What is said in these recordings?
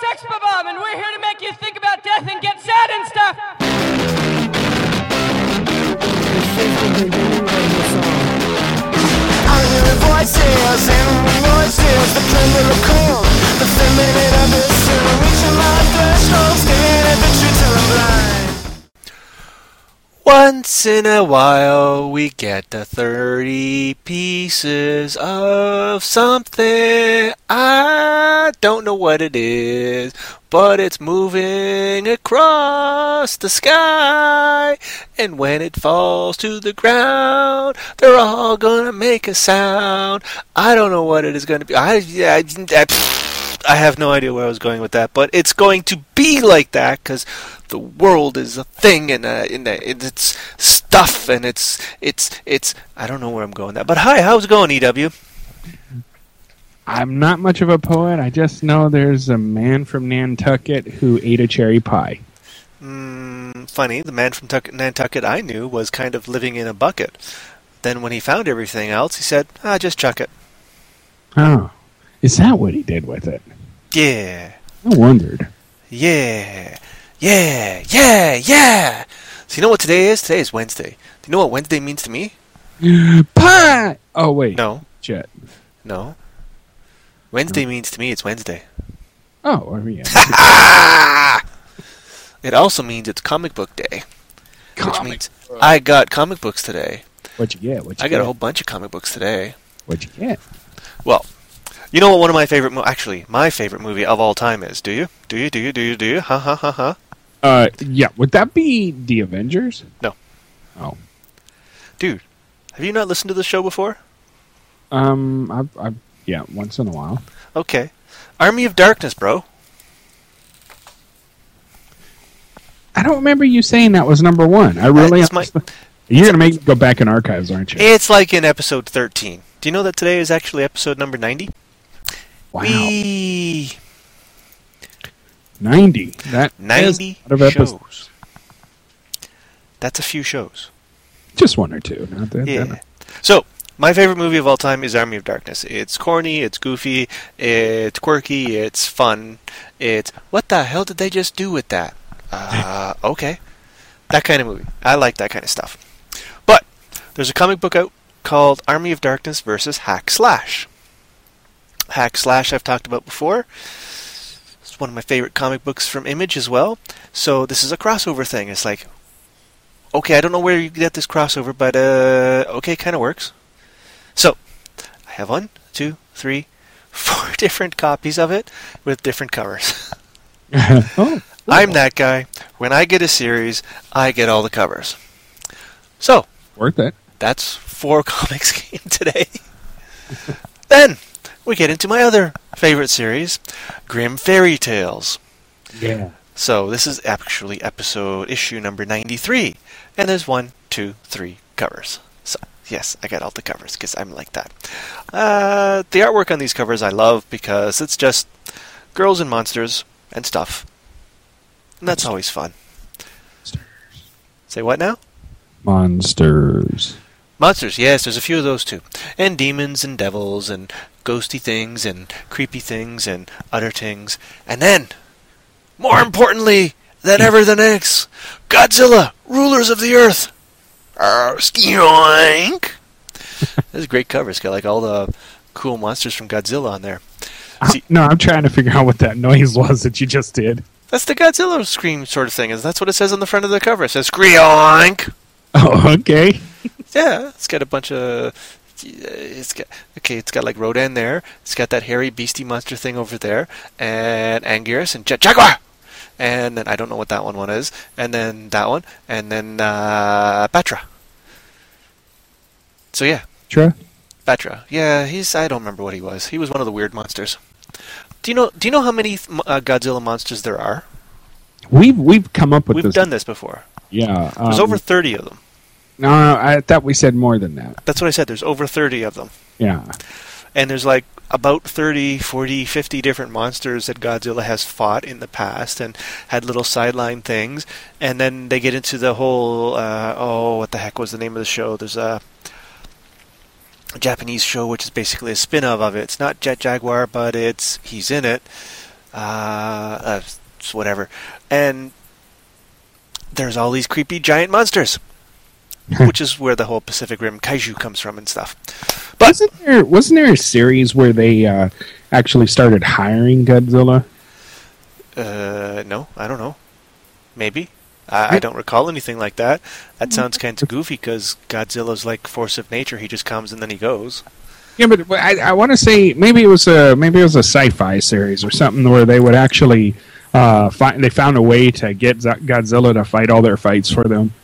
Sex Bomb, and we're here to make you think about death and get sad and stuff. I'm hearing voices, animal voices, the lyrical, the feminine abyss, reaching my threshold, staring at the truth till I'm blind. Once in a while, we get the 30 pieces of something. I don't know what it is, but it's moving across the sky. And when it falls to the ground, they're all gonna make a sound. I don't know what it is gonna be. I have no idea where I was going with that, but it's going to be like that because the world is a thing, and it's stuff, and it's. I don't know where I'm going with that, but hi, how's it going, EW? I'm not much of a poet. I just know there's a man from Nantucket who ate a cherry pie. Funny, the man from Nantucket I knew was kind of living in a bucket. Then when he found everything else, he said, just chuck it. Oh, is that what he did with it? Yeah. I wondered. Yeah. So you know what today is? Today is Wednesday. Do you know what Wednesday means to me? Pie! Oh, wait. No. Shit. No. Wednesday means to me it's Wednesday. Oh, yeah. It also means it's comic book day. Which means I got comic books today. What'd you get? I got a whole bunch of comic books today. What'd you get? Well, you know what one of my favorite my favorite movie of all time is, do you? Do you? Ha. Yeah. Would that be The Avengers? No. Oh. Dude, have you not listened to the show before? Yeah, once in a while. Okay. Army of Darkness, bro. I don't remember you saying that was number one. I really... You're going to make me go back in archives, aren't you? It's like in episode 13. Do you know that today is actually episode number 90? Wow. 90. That 90 shows. That's a few shows. Just one or two. Yeah. So, my favorite movie of all time is Army of Darkness. It's corny, it's goofy, it's quirky, it's fun. It's, what the hell did they just do with that? Okay. That kind of movie. I like that kind of stuff. But, there's a comic book out called Army of Darkness versus Hack Slash. Hack Slash I've talked about before. It's one of my favorite comic books from Image as well. So this is a crossover thing. It's like, okay, I don't know where you get this crossover, but okay, kind of works. So, I have 1, 2, 3, 4 different copies of it with different covers. Oh, cool. I'm that guy. When I get a series, I get all the covers. So, worth it. That's 4 comics came today. Then, we get into my other favorite series, Grim Fairy Tales. Yeah. So, this is actually issue number 93. And there's 1, 2, 3 covers. So, yes, I got all the covers because I'm like that. The artwork on these covers I love because it's just girls and monsters and stuff. And that's always fun. Say what now? Monsters. Monsters, yes, there's a few of those too. And demons and devils and ghosty things and creepy things and other things. And then, more importantly than ever the next, Godzilla, Rulers of the Earth. Skioink! This is a great cover. It's got like all the cool monsters from Godzilla on there. See, no, I'm trying to figure out what that noise was that you just did. That's the Godzilla scream sort of thing. That's what it says on the front of the cover. It says Skioink! Oh, okay. Yeah, it's got a bunch of... It's got like Rodan there. It's got that hairy beastie monster thing over there. And Anguirus and Jet Jaguar! And then I don't know what that one is. And then that one. And then Batra. So yeah. Batra. Yeah, I don't remember what he was. He was one of the weird monsters. Do you know how many Godzilla monsters there are? We've come up with this. We've done this before. Yeah. There's over 30 of them. No, I thought we said more than that. That's what I said. There's over 30 of them. Yeah. And there's like about 30, 40, 50 different monsters that Godzilla has fought in the past and had little sideline things. And then they get into the whole, what the heck was the name of the show? There's a Japanese show which is basically a spin-off of it. It's not Jet Jaguar, but he's in it. whatever. And there's all these creepy giant monsters, which is where the whole Pacific Rim kaiju comes from and stuff. But wasn't there a series where they actually started hiring Godzilla? No, I don't know. Maybe. I don't recall anything like that. That sounds kind of goofy because Godzilla's like force of nature. He just comes and then he goes. Yeah, but I want to say maybe it was a sci-fi series or something where they would actually they found a way to get Godzilla to fight all their fights for them.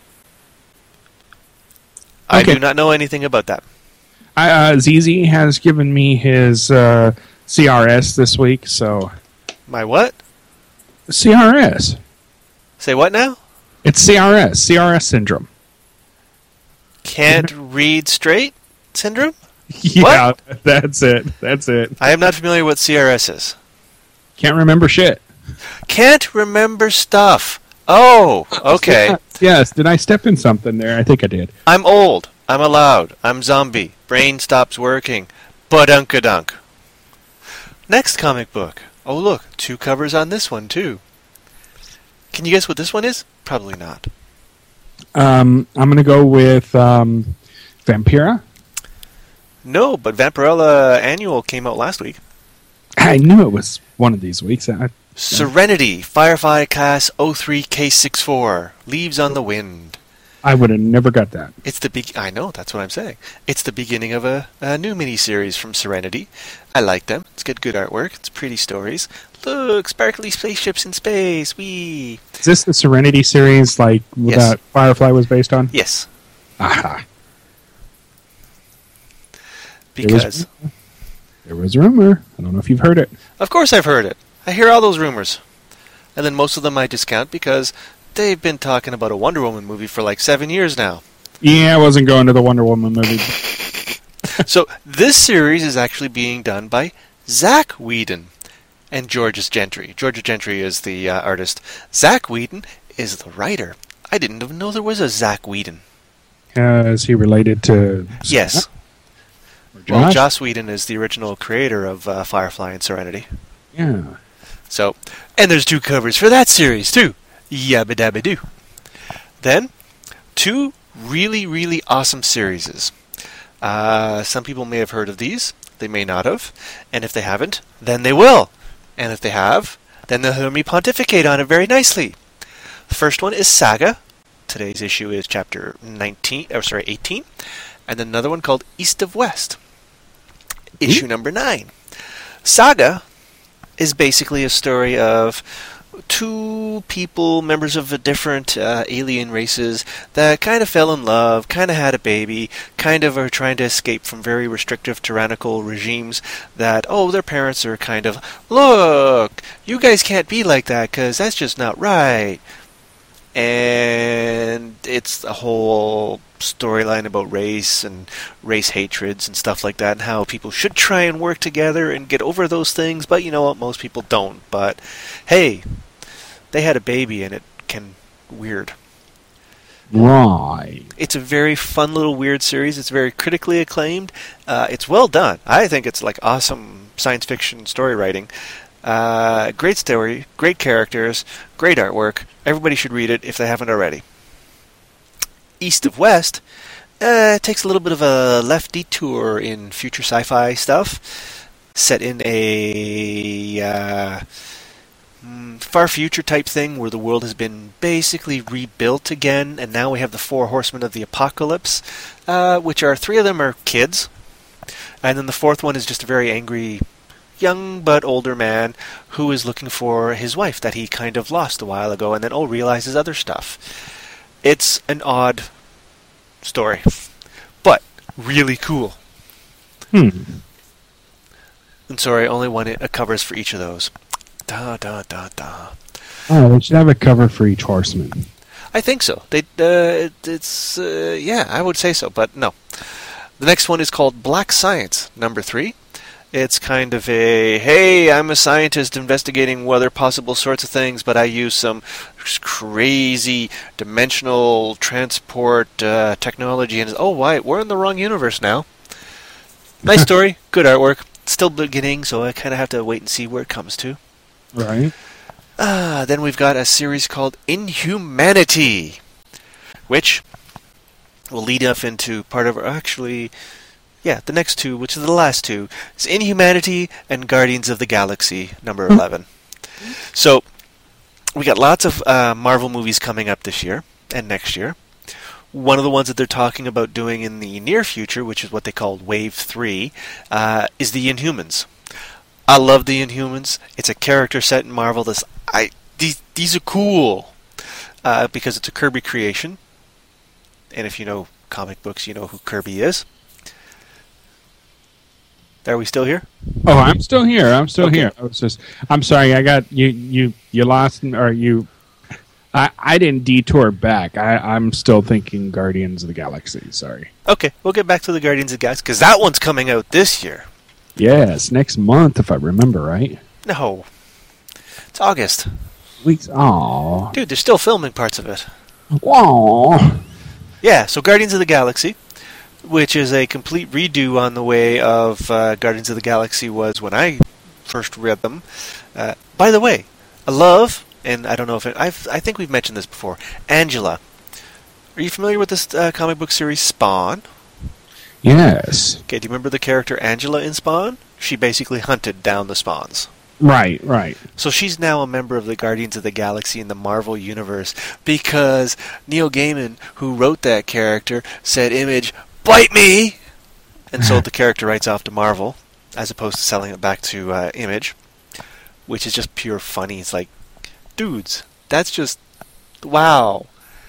I do not know anything about that. ZZ has given me his CRS this week, so... My what? CRS. Say what now? It's CRS syndrome. Can't read straight syndrome? Yeah, what? That's it. I am not familiar with CRS is. Can't remember shit. Can't remember stuff. Oh, okay. Yes, did I step in something there? I think I did. I'm old. I'm allowed. I'm zombie. Brain stops working. Badunk-a-dunk. Next comic book. Oh, look. 2 covers on this one, too. Can you guess what this one is? Probably not. I'm going to go with Vampira. No, but Vampirella Annual came out last week. I knew it was one of these weeks. Serenity, Firefly Class 03K64, Leaves on the Wind. I would have never got that. I know, that's what I'm saying. It's the beginning of a new miniseries from Serenity. I like them. It's got good artwork. It's pretty stories. Look, sparkly spaceships in space. Wee. Is this the Serenity series like that Firefly was based on? Yes. Aha. Because there was a rumor. I don't know if you've heard it. Of course I've heard it. I hear all those rumors. And then most of them I discount because they've been talking about a Wonder Woman movie for like 7 years now. Yeah, I wasn't going to the Wonder Woman movie. So this series is actually being done by Zach Whedon and Georges Gentry. Georges Gentry is the artist. Zach Whedon is the writer. I didn't even know there was a Zach Whedon. Is he related to... Yes. Well, Joss Whedon is the original creator of Firefly and Serenity. Yeah. So, and there's 2 covers for that series, too. Yabba dabba doo. Then, 2 really, really awesome series. Some people may have heard of these. They may not have. And if they haven't, then they will. And if they have, then they'll hear me pontificate on it very nicely. The first one is Saga. Today's issue is chapter 18. And then another one called East of West. Issue number 9. Saga is basically a story of 2 people, members of different alien races, that kind of fell in love, kind of had a baby, kind of are trying to escape from very restrictive tyrannical regimes that, their parents are kind of, look, you guys can't be like that because that's just not right. And it's a whole storyline about race and race hatreds and stuff like that, and how people should try and work together and get over those things, but you know what, most people don't. But hey, they had a baby and it can weird. Right. It's a very fun little weird series. It's very critically acclaimed. It's well done. I think it's like awesome science fiction story writing. Great story, great characters, great artwork. Everybody should read it if they haven't already. East of West takes a little bit of a left detour in future sci-fi stuff, set in a far future type thing where the world has been basically rebuilt again, and now we have the 4 horsemen of the apocalypse, which are 3 of them are kids, and then the 4th one is just a very angry young but older man who is looking for his wife that he kind of lost a while ago, and then realizes other stuff. It's an odd story, but really cool. And sorry, only one covers for each of those. Da da da da. Oh, they should have a cover for each horseman. I think so. I would say so, but no. The next one is called Black Science, number 3. It's kind of a, hey, I'm a scientist investigating other possible sorts of things, but I use some crazy dimensional transport technology, and we're in the wrong universe now. Nice story, good artwork. Still beginning, so I kind of have to wait and see where it comes to. Right. Then we've got a series called Inhumanity, which will lead up into part of the next two, which is the last two, is Inhumanity and Guardians of the Galaxy number 11. So we got lots of Marvel movies coming up this year and next year. One of the ones that they're talking about doing in the near future, which is what they called Wave 3, is the Inhumans. I love the Inhumans. It's a character set in Marvel. These are cool because it's a Kirby creation. And if you know comic books, you know who Kirby is. Are we still here? Oh, I'm still here. I'm still Okay. here. I'm sorry. I got you. You lost, or you. I didn't detour back. I'm still thinking Guardians of the Galaxy. Sorry. Okay, we'll get back to the Guardians of the Galaxy, because that one's coming out this year. Yes, next month, if I remember right. No. It's August. Weeks. Aw. Dude, they're still filming parts of it. Aw. Yeah, so Guardians of the Galaxy, which is a complete redo on the way of Guardians of the Galaxy was when I first read them. By the way, I love, and I don't know if I think we've mentioned this before, Angela. Are you familiar with this comic book series Spawn? Yes. Okay, do you remember the character Angela in Spawn? She basically hunted down the Spawns. Right. Right. So she's now a member of the Guardians of the Galaxy in the Marvel Universe because Neil Gaiman, who wrote that character, said, Image, bite me! And sold the character rights off to Marvel, as opposed to selling it back to Image, which is just pure funny. It's like, dudes, that's just, wow.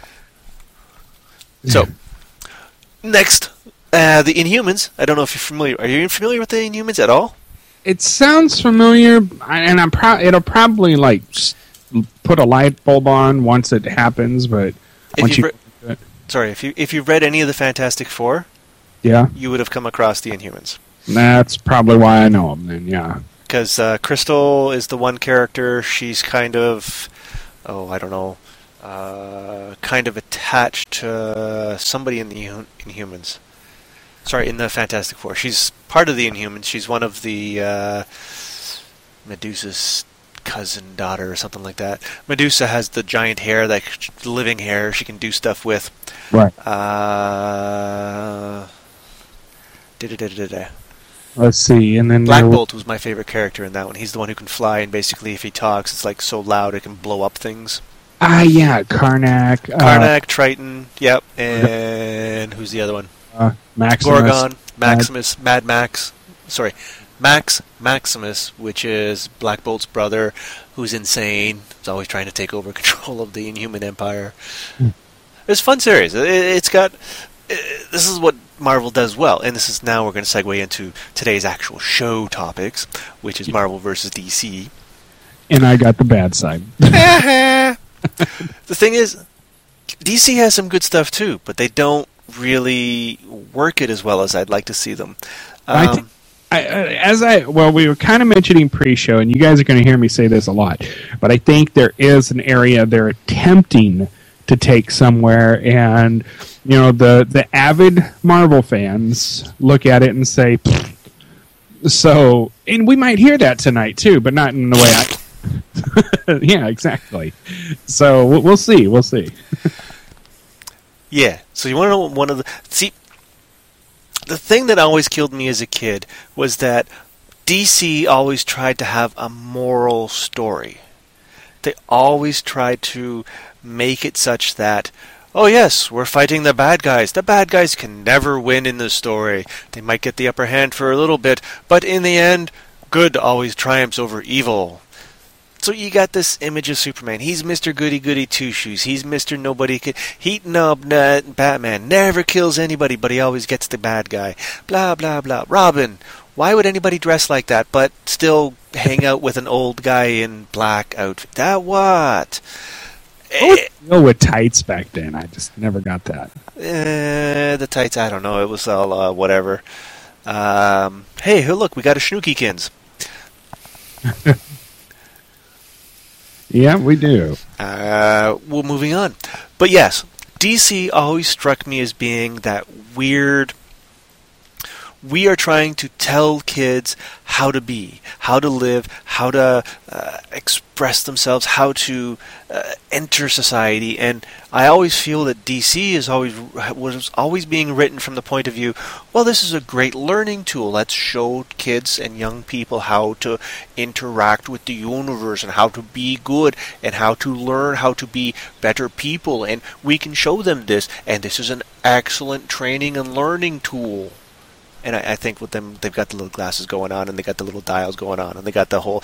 So, next, the Inhumans. I don't know if you're familiar. Are you familiar with the Inhumans at all? It sounds familiar, and it'll probably put a light bulb on once it happens. But once if you've read any of the Fantastic Four, yeah, you would have come across the Inhumans. That's probably why I know them. Then, yeah, because Crystal is the one character. She's kind of, kind of attached to somebody in the Inhumans. Sorry, in the Fantastic Four. She's part of the Inhumans. She's one of the Medusa's cousin, daughter, or something like that. Medusa has the giant hair, like living hair. She can do stuff with. right. Let's see, and then Black Bolt was my favorite character in that one. He's the one who can fly, and basically, if he talks, it's like so loud it can blow up things. Yeah, Karnak. Karnak, Triton, yep, and who's the other one? Maximus. Gorgon, Maximus, Mad Max. Sorry, Maximus, which is Black Bolt's brother, who's insane. He's always trying to take over control of the Inhuman Empire. It's a fun series. It's got. This is what Marvel does well, and this is now we're going to segue into today's actual show topics, which is Marvel versus DC. And I got the bad side. The thing is, DC has some good stuff too, but they don't really work it as well as I'd like to see them. We were kind of mentioning pre-show, and you guys are going to hear me say this a lot, but I think there is an area they're attempting to take somewhere, and the avid Marvel fans look at it and say, so, and we might hear that tonight too, but not in the way I. Yeah, exactly. So we'll see. Yeah. So you want to know the thing that always killed me as a kid was that DC always tried to have a moral story. They always tried to make it such that, oh yes, we're fighting the bad guys. The bad guys can never win in the story. They might get the upper hand for a little bit, but in the end, good always triumphs over evil. So you got this image of Superman. He's Mr. Goody-Goody Two-Shoes. He's Mr. Nobody Could... Batman never kills anybody, but he always gets the bad guy. Blah, blah, blah. Robin, why would anybody dress like that, but still hang out with an old guy in black outfit? That what? With tights back then. I just never got that. The tights, I don't know. It was all whatever. Hey, look, we got a Schnookykins. Yeah, we do. Well, moving on. But yes, DC always struck me as being that weird We are trying to tell kids how to be, how to live, how to express themselves, how to enter society. And I always feel that DC was always being written from the point of view, well, this is a great learning tool. Let's show kids and young people how to interact with the universe and how to be good and how to learn how to be better people. And we can show them this. And this is an excellent training and learning tool. And I think with them, they've got the little glasses going on, and they got the little dials going on, and they got the whole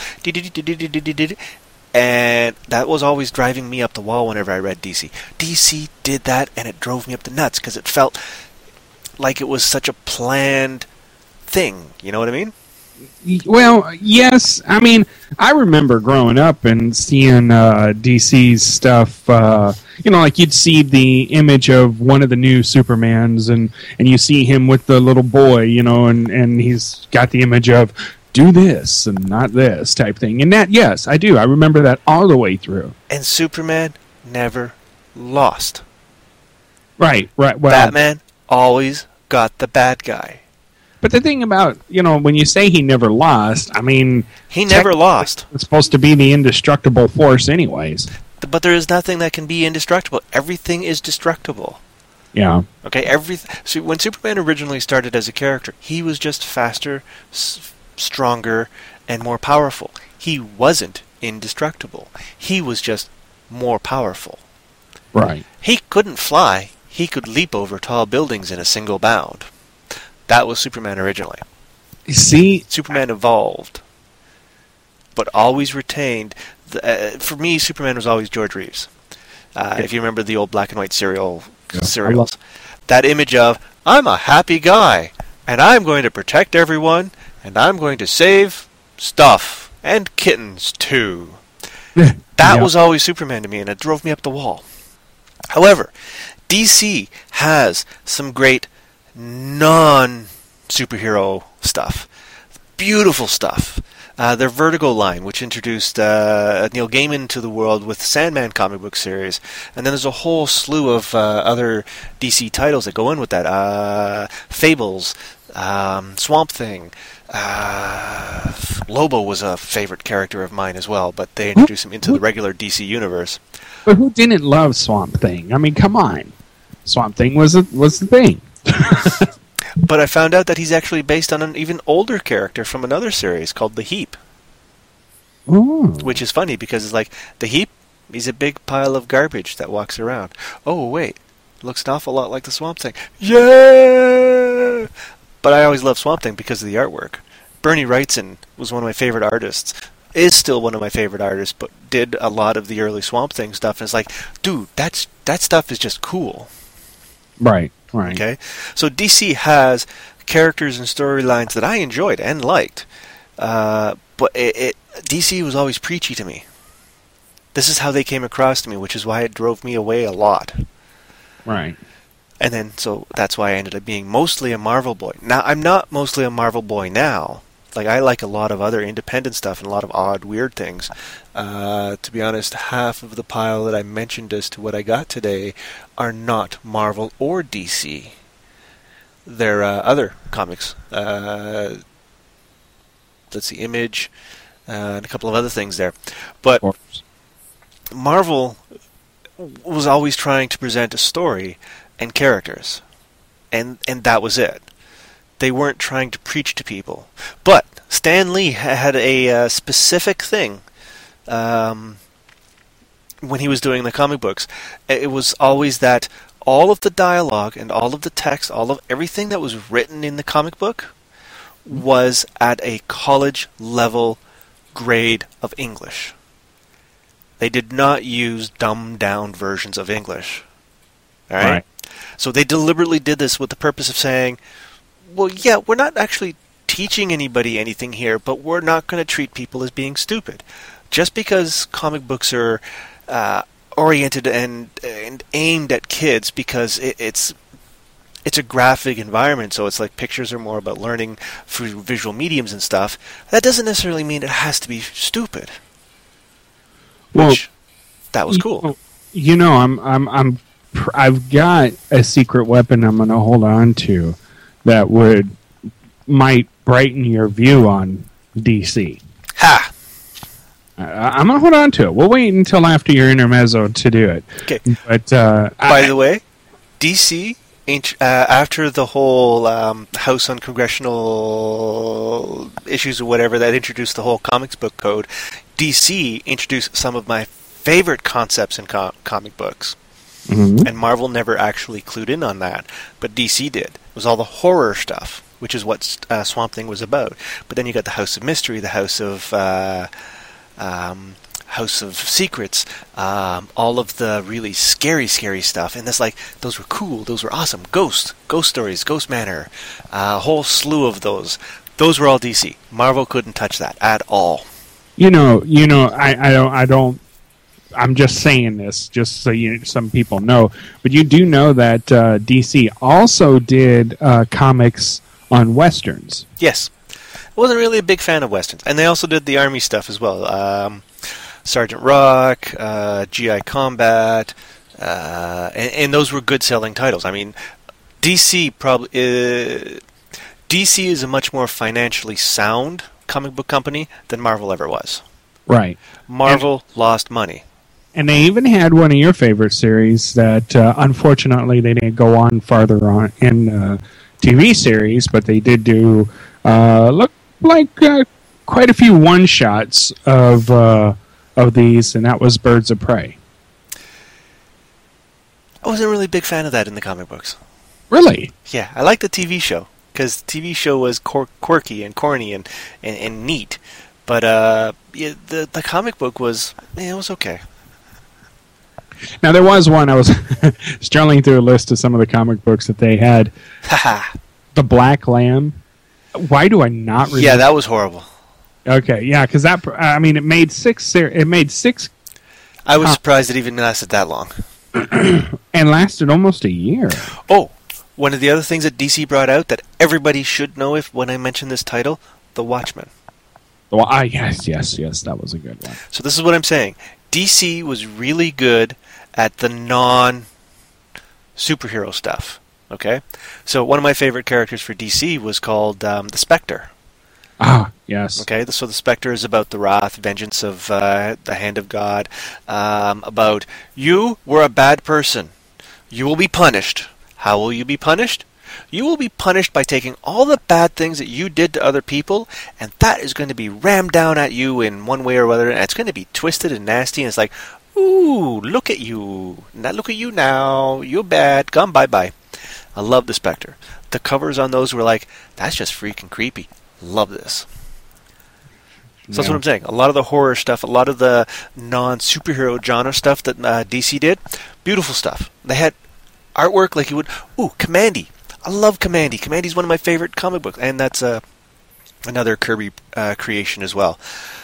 and that was always driving me up the wall whenever I read DC. DC did that, and it drove me up the nuts because it felt like it was such a planned thing. You know what I mean? Well, yes. I mean, I remember growing up and seeing DC's stuff. Like you'd see the image of one of the new Supermans, and you see him with the little boy, and he's got the image of do this and not this type thing. And that, yes, I do. I remember that all the way through. And Superman never lost. Right. Well, Batman always got the bad guy. But the thing about, when you say he never lost, I mean... He never lost. It's supposed to be the indestructible force anyways. But there is nothing that can be indestructible. Everything is destructible. Yeah. Okay, so when Superman originally started as a character, he was just faster, stronger, and more powerful. He wasn't indestructible. He was just more powerful. Right. He couldn't fly. He could leap over tall buildings in a single bound. That was Superman originally. See, Superman evolved, but always retained. For me, Superman was always George Reeves. If you remember the old black and white serials, that image of I'm a happy guy, and I'm going to protect everyone, and I'm going to save stuff and kittens too. That was always Superman to me, and it drove me up the wall. However, DC has some great non-superhero stuff. Beautiful stuff. Their Vertigo line, which introduced Neil Gaiman to the world with Sandman comic book series. And then there's a whole slew of other DC titles that go in with that. Fables, Swamp Thing. Lobo was a favorite character of mine as well, but they introduced him into the regular DC universe. But who didn't love Swamp Thing? I mean, come on. Swamp Thing was the thing. But I found out that he's actually based on an even older character from another series called The Heap. Ooh. Which is funny because it's like, The Heap, he's a big pile of garbage that walks around. Oh, wait. Looks an awful lot like the Swamp Thing. Yeah! But I always loved Swamp Thing because of the artwork. Bernie Wrightson was one of my favorite artists. Is still one of my favorite artists, but did a lot of the early Swamp Thing stuff. And it's like, dude, that stuff is just cool. Right. Right. Okay, so DC has characters and storylines that I enjoyed and liked, but DC was always preachy to me. This is how they came across to me, which is why it drove me away a lot. Right. And then, so that's why I ended up being mostly a Marvel boy. Now, I'm not mostly a Marvel boy now. Like, I like a lot of other independent stuff and a lot of odd, weird things. To be honest, half of the pile that I mentioned as to what I got today are not Marvel or DC. They're other comics. Let's see, Image, and a couple of other things there. But Marvel was always trying to present a story and characters. And that was it. They weren't trying to preach to people. But Stan Lee had a specific thing when he was doing the comic books. It was always that all of the dialogue and all of the text, all of everything that was written in the comic book was at a college level grade of English. They did not use dumbed down versions of English. All right? So they deliberately did this with the purpose of saying, well, yeah, we're not actually teaching anybody anything here, but we're not going to treat people as being stupid. Just because comic books are oriented and aimed at kids because it's a graphic environment, so it's like pictures are more about learning through visual mediums and stuff, that doesn't necessarily mean it has to be stupid. Which, that was cool. I've got a secret weapon I'm going to hold on to that would might brighten your view on DC. Ha! I'm going to hold on to it. We'll wait until after your intermezzo to do it. Okay. But By the way, DC, after the whole House on Congressional issues or whatever that introduced the whole comics book code, DC introduced some of my favorite concepts in comic books. Mhm. And Marvel never actually clued in on that, but DC did. It was all the horror stuff, which is what Swamp Thing was about. But then you got the House of Mystery, the House of Secrets, all of the really scary stuff, and it's like those were cool, those were awesome. Ghost stories, Ghost Manor, a whole slew of those. Those were all DC. Marvel couldn't touch that at all. I don't. I'm just saying this, just so some people know. But you do know that DC also did comics on westerns. Yes, I wasn't really a big fan of westerns, and they also did the army stuff as well. Sergeant Rock, GI Combat, and those were good selling titles. I mean, DC is a much more financially sound comic book company than Marvel ever was. Right. Marvel lost money. And they even had one of your favorite series that, unfortunately, they didn't go on farther on in TV series, but they did do look like quite a few one-shots of these, and that was Birds of Prey. I wasn't really a big fan of that in the comic books. Really? Yeah, I liked the TV show, because the TV show was quirky and corny and neat. But yeah, the comic book was, it was okay. Now, there was one, I was strolling through a list of some of the comic books that they had. Haha. The Black Lamb. Why do I not remember? Yeah, that was horrible. Okay, yeah, because that, I mean, it made six. I was surprised it even lasted that long. And lasted almost a year. Oh, one of the other things that DC brought out that everybody should know when I mention this title, The Watchmen. Well, yes, that was a good one. So this is what I'm saying. DC was really good at the non-superhero stuff. Okay? So one of my favorite characters for DC was called the Spectre. Ah, yes. Okay, so the Spectre is about the wrath, vengeance of the hand of God, about you were a bad person. You will be punished. How will you be punished? You will be punished by taking all the bad things that you did to other people, and that is going to be rammed down at you in one way or other, and it's going to be twisted and nasty, and it's like, ooh, look at you. Now look at you now. You're bad. Gone bye-bye. I love the Spectre. The covers on those were like, that's just freaking creepy. Love this. So that's what I'm saying. A lot of the horror stuff, a lot of the non-superhero genre stuff that DC did, beautiful stuff. They had artwork like you would... Ooh, Commandy. I love Commandy. Commandy's one of my favorite comic books, and that's another Kirby creation as well.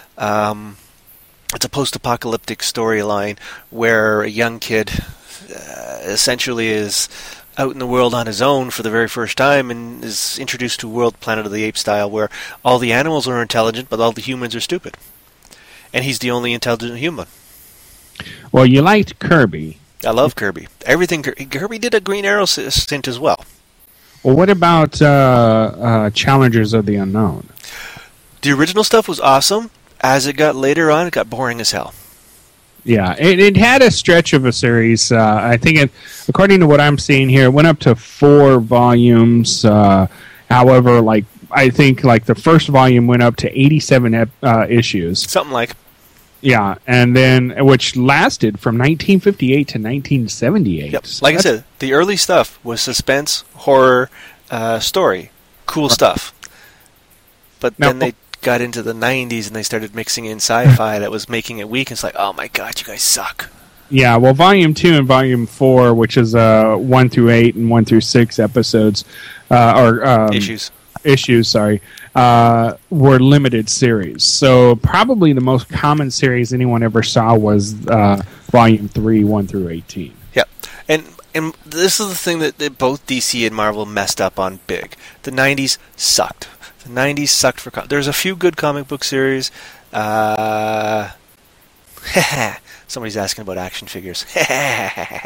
It's a post-apocalyptic storyline where a young kid essentially is out in the world on his own for the very first time and is introduced to a world Planet of the Apes style where all the animals are intelligent but all the humans are stupid. And he's the only intelligent human. Well, you liked Kirby. I love Kirby. Everything Kirby did a Green Arrow stint as well. Well, what about Challengers of the Unknown? The original stuff was awesome. As it got later on, it got boring as hell. Yeah, it had a stretch of a series. I think, according to what I'm seeing here, it went up to 4 volumes. However, I think the first volume went up to 87 issues. Something like. Yeah, and then which lasted from 1958 to 1978. Yep. Like I said, the early stuff was suspense, horror, story, cool stuff. But then they got into the 90s and they started mixing in sci-fi that was making it weak. It's like, oh my god, you guys suck. Yeah, well, Volume 2 and Volume 4, which is 1 through 8 and 1 through 6 episodes, issues, were limited series. So probably the most common series anyone ever saw was Volume 3, 1 through 18. Yep. And this is the thing that both DC and Marvel messed up on big. The 90s sucked. The 90s sucked for... There's a few good comic book series. Somebody's asking about action figures.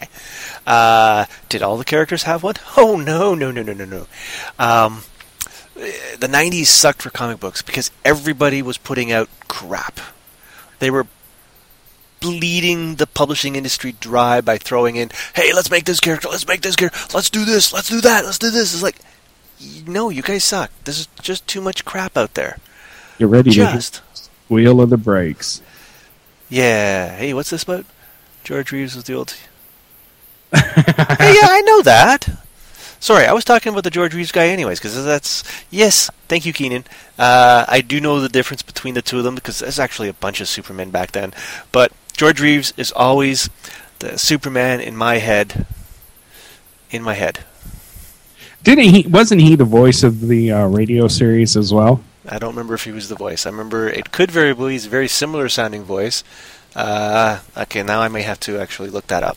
Did all the characters have one? Oh, no. the 90s sucked for comic books because everybody was putting out crap. They were bleeding the publishing industry dry by throwing in, hey, let's make this character, let's do this, let's do that, let's do this. It's like, no, you guys suck. This is just too much crap out there. You're ready to hit wheel of the brakes. Yeah. Hey, what's this about? George Reeves was the old... Hey, yeah, I know that. Sorry, I was talking about the George Reeves guy anyways, because that's... Yes, thank you, Keenan. I do know the difference between the two of them, because there's actually a bunch of Supermen back then. But George Reeves is always the Superman in my head. In my head. Wasn't he the voice of the radio series as well? I don't remember if he was the voice. I remember it could very well be a very similar sounding voice. Okay, now I may have to actually look that up.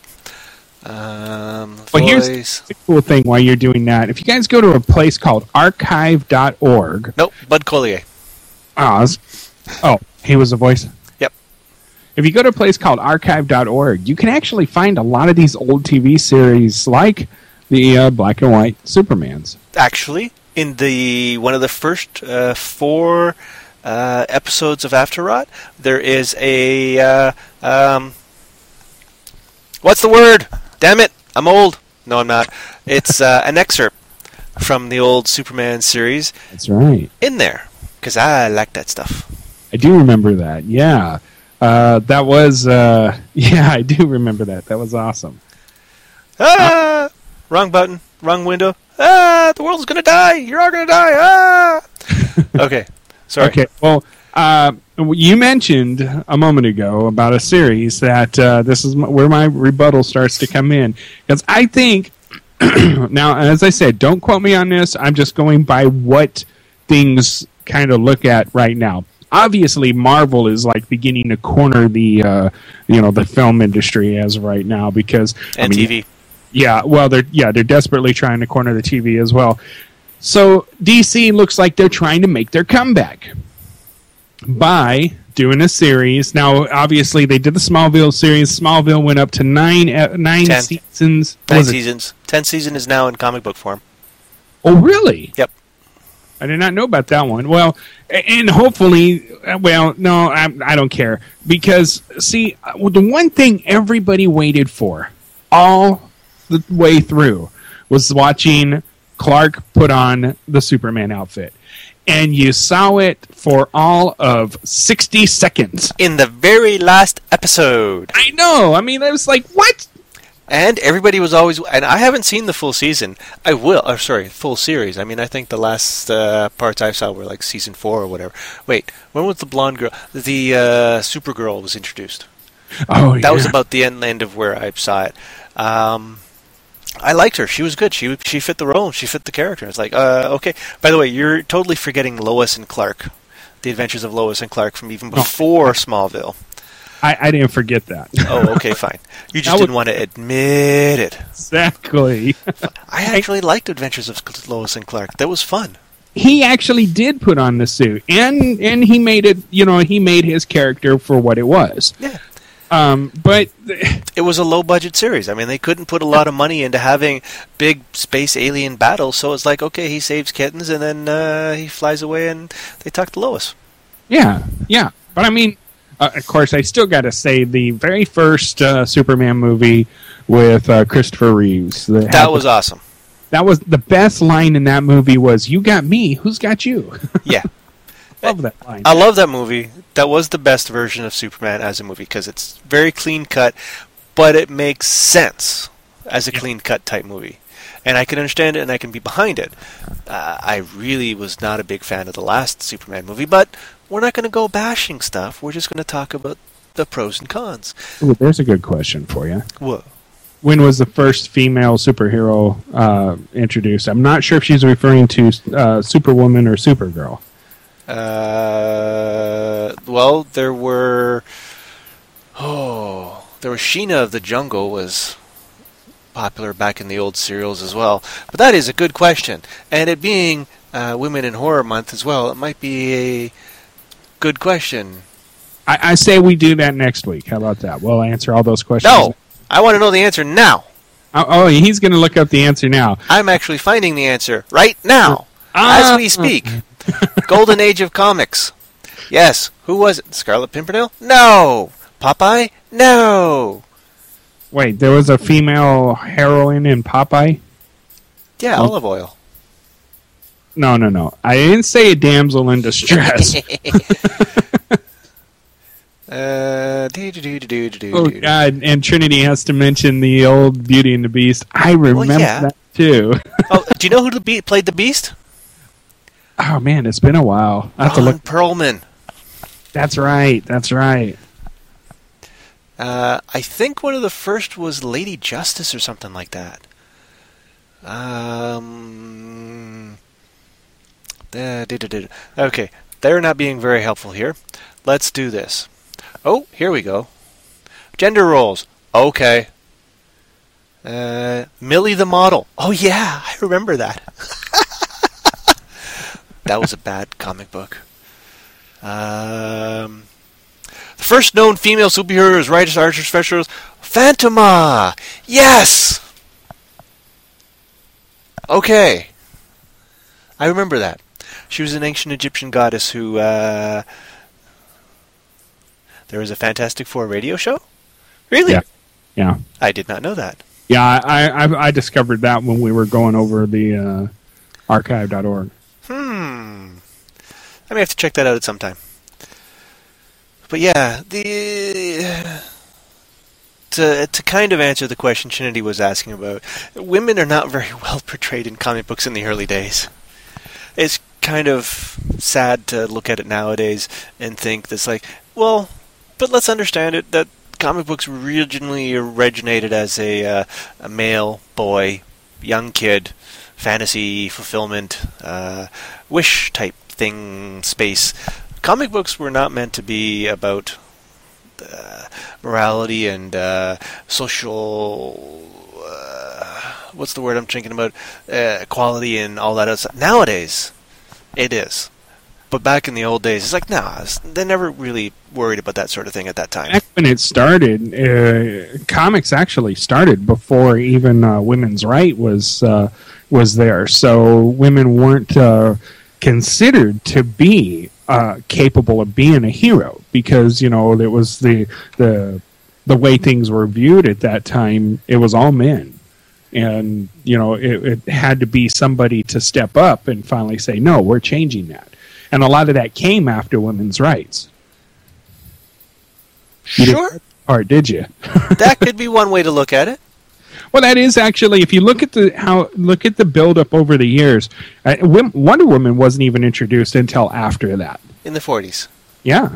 Well, here's the cool thing while you're doing that. If you guys go to a place called archive.org. Nope, Bud Collier. Oh, he was the voice? Yep. If you go to a place called archive.org, you can actually find a lot of these old TV series like the black and white Supermans. Actually, in one of the first 4 episodes of After Rot, there is a... what's the word? Damn it, I'm old. No, I'm not. It's an excerpt from the old Superman series. That's right. In there, because I like that stuff. I do remember that, yeah. That was... yeah, I do remember that. That was awesome. Wrong button, wrong window. The world's going to die. You're all going to die. Okay, sorry. Okay, well... you mentioned a moment ago about a series that this is where my rebuttal starts to come in. Because I think, now, as I said, don't quote me on this. I'm just going by what things kind of look at right now. Obviously, Marvel is like beginning to corner the the film industry as of right now because TV. Yeah, well, they're desperately trying to corner the TV as well. So DC looks like they're trying to make their comeback by doing a series. Now, obviously, they did the Smallville series. Smallville went up to 9 seasons. 9 seasons. 10th season is now in comic book form. Oh, really? Yep. I did not know about that one. Well, and hopefully, well, no, I don't care. Because, see, the one thing everybody waited for all the way through was watching Clark put on the Superman outfit. And you saw it for all of 60 seconds. In the very last episode. I know. I mean, I was like, what? And everybody was always... And I haven't seen the full season. I will. Or sorry, full series. I mean, I think the last parts I saw were like season 4 or whatever. Wait, when was the blonde girl... The Supergirl was introduced. Oh, yeah. That was about the end of where I saw it. I liked her. She was good. She fit the role. She fit the character. It's like, okay. By the way, you're totally forgetting Lois and Clark. The Adventures of Lois and Clark from even before Smallville. I didn't forget that. Oh, okay, fine. You just didn't want to admit it. Exactly. I actually liked Adventures of Lois and Clark. That was fun. He actually did put on the suit, and he made it. He made his character for what it was. Yeah. But it was a low-budget series. I mean, they couldn't put a lot of money into having big space alien battles, so it's like, okay, he saves kittens, and then he flies away, and they talk to Lois. Yeah. But I mean, of course, I still got to say the very first Superman movie with Christopher Reeves. That was awesome. That was the best line in that movie was, "You got me, who's got you?" Yeah. Love that line. I love that movie. That was the best version of Superman as a movie because it's very clean cut, but it makes sense as a clean cut type movie. And I can understand it and I can be behind it. I really was not a big fan of the last Superman movie, but we're not going to go bashing stuff. We're just going to talk about the pros and cons. Ooh, there's a good question for you. Whoa. When was the first female superhero introduced? I'm not sure if she's referring to Superwoman or Supergirl. Well, there was Sheena of the Jungle was popular back in the old serials as well. But that is a good question. And it being Women in Horror Month as well, it might be a good question. I say we do that next week. How about that? We'll answer all those questions. No! I want to know the answer now. Oh, he's going to look up the answer now. I'm actually finding the answer right now. As we speak. Golden Age of Comics. Yes. Who was it? Scarlet Pimpernel? No. Popeye? No. Wait, there was a female heroine in Popeye? Yeah, olive oil. No. I didn't say a damsel in distress. Oh, God, and Trinity has to mention the old Beauty and the Beast. I remember that, too. Oh, do you know who played the Beast? Oh, man, it's been a while. I have to Ron look. Perlman. That's right. I think one of the first was Lady Justice or something like that. Okay, they're not being very helpful here. Let's do this. Oh, here we go. Gender roles. Okay. Millie the Model. Oh, yeah, I remember that. That was a bad comic book. The first known female superhero is Writers, Archer Specialist, Phantoma! Yes! Okay. I remember that. She was an ancient Egyptian goddess who, there was a Fantastic Four radio show? Really? Yeah. I did not know that. Yeah, I discovered that when we were going over the archive.org. I may have to check that out at some time. But yeah, to kind of answer the question Trinity was asking about, women are not very well portrayed in comic books in the early days. It's kind of sad to look at it nowadays and think that's like, well, but let's understand it that comic books originally originated as a male boy, young kid, fantasy fulfillment, wish type thing space. Comic books were not meant to be about morality and social. What's the word I'm thinking about? Equality and all that other stuff. Nowadays, it is. But back in the old days, it's like, nah, they never really worried about that sort of thing at that time. Back when it started, comics actually started before even women's right was there. So women weren't considered to be capable of being a hero because, you know, it was the way things were viewed at that time. It was all men. And, you know, it had to be somebody to step up and finally say, no, we're changing that. And a lot of that came after women's rights. Sure. Or did you? That could be one way to look at it. Well, that is actually, if you look at the build up over the years, Wonder Woman wasn't even introduced until after that. In the 40s. Yeah.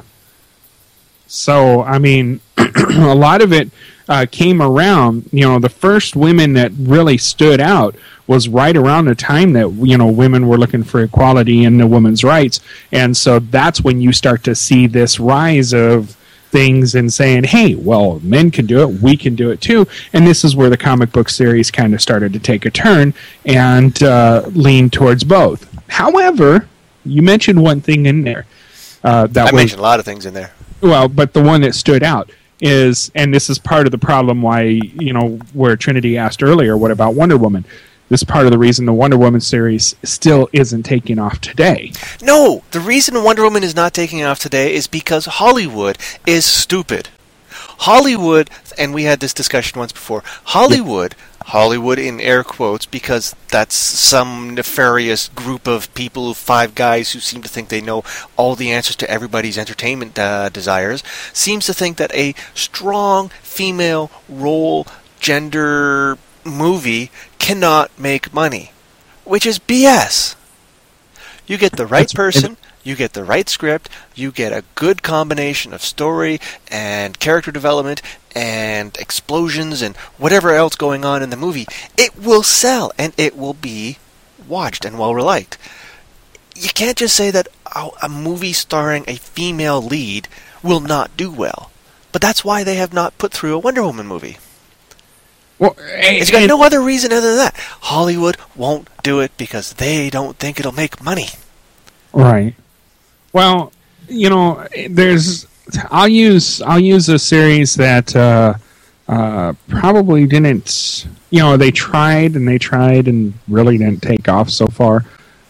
So, I mean, a lot of it came around, you know, the first women that really stood out was right around the time that, you know, women were looking for equality and the women's rights. And so that's when you start to see this rise of things and saying, hey, well, men can do it, we can do it too. And this is where the comic book series kind of started to take a turn and lean towards both. However, you mentioned one thing in there. I mentioned a lot of things in there. Well, but the one that stood out is, and this is part of the problem why, you know, where Trinity asked earlier, what about Wonder Woman? This is part of the reason the Wonder Woman series still isn't taking off today. No, the reason Wonder Woman is not taking off today is because Hollywood is stupid. Hollywood, and we had this discussion once before, Hollywood in air quotes, because that's some nefarious group of people, 5 guys who seem to think they know all the answers to everybody's entertainment desires, seems to think that a strong female role, gender movie cannot make money, which is BS. You get the right person, you get the right script, you get a good combination of story and character development and explosions and whatever else going on in the movie, it will sell and it will be watched and well liked. You can't just say that a movie starring a female lead will not do well. But that's why they have not put through a Wonder Woman movie. Well, it's got no other reason other than that. Hollywood won't do it because they don't think it'll make money. Right. Well, you know, I'll use a series that probably didn't. You know, they tried and really didn't take off so far.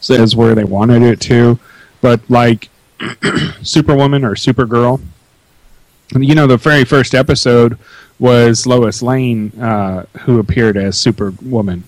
is where they wanted it to. But like Superwoman or Supergirl, the very first episode was Lois Lane who appeared as Superwoman.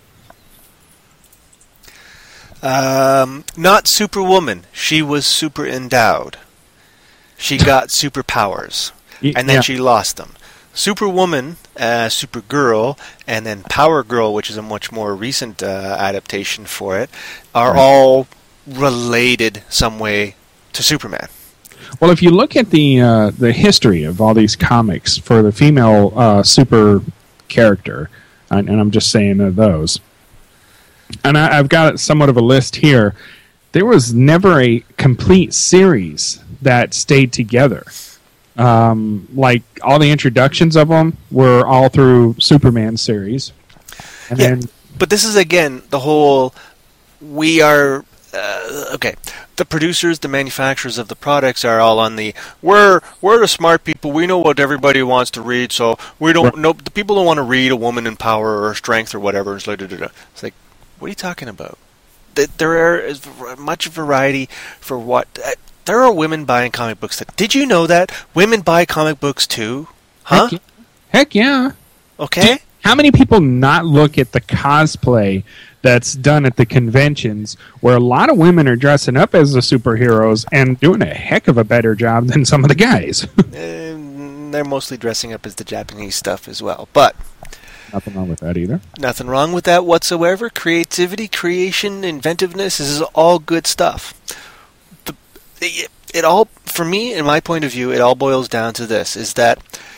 Not Superwoman. She was super endowed. She got superpowers, and then she lost them. Superwoman, Supergirl, and then Power Girl, which is a much more recent adaptation for it, are all related some way to Superman. Well, if you look at the history of all these comics for the female super character, and I'm just saying of those, and I've got somewhat of a list here, there was never a complete series that stayed together. Like all the introductions of them were all through Superman series. And then, but this is again the whole we are okay. The producers, the manufacturers of the products are all on the we're the smart people. We know what everybody wants to read, so we don't know the people don't want to read a woman in power or strength or whatever. It's like, what are you talking about? There is much variety for what. There are women buying comic books. Did you know that women buy comic books too? Huh? Heck yeah. Okay. How many people not look at the cosplay that's done at the conventions where a lot of women are dressing up as the superheroes and doing a heck of a better job than some of the guys? They're mostly dressing up as the Japanese stuff as well, but nothing wrong with that either. Nothing wrong with that whatsoever. Creativity, creation, inventiveness, this is all good stuff. It all, for me, in my point of view, it all boils down to this, is that